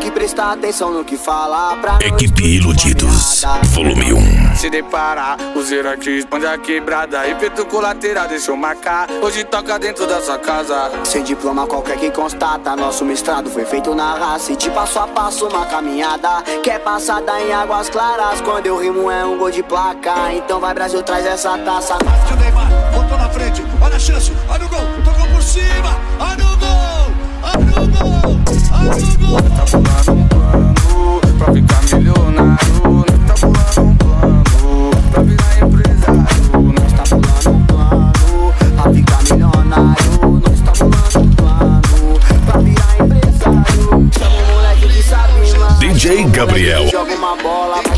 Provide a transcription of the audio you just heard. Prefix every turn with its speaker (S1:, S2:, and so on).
S1: e prestar atenção no que fala pra nós.
S2: Equipe Iludidos, volume 1.
S3: Se deparar, o zero aqui expande a quebrada. Efeito colateral, deixa eu marcar. Hoje toca dentro da sua casa.
S1: Sem diploma qualquer que constata, nosso mestrado foi feito na raça. E de passo a passo uma caminhada que é passada em águas claras. Quando eu rimo é um gol de placa. Então vai Brasil, traz essa taça.
S4: O Neymar botou na frente, olha a chance, olha o gol, tocou por cima, olha o gol, olha o gol, olha o gol.
S3: Tá pulando um plano pra ficar milionário. Tá pulando um plano pra virar empresário.
S1: Nós tá pulando um plano pra ficar milionário. Nós tá pulando um plano pra virar empresário. Chama o moleque que sabe, mano.
S2: DJ Gabriel.
S1: Joga uma bola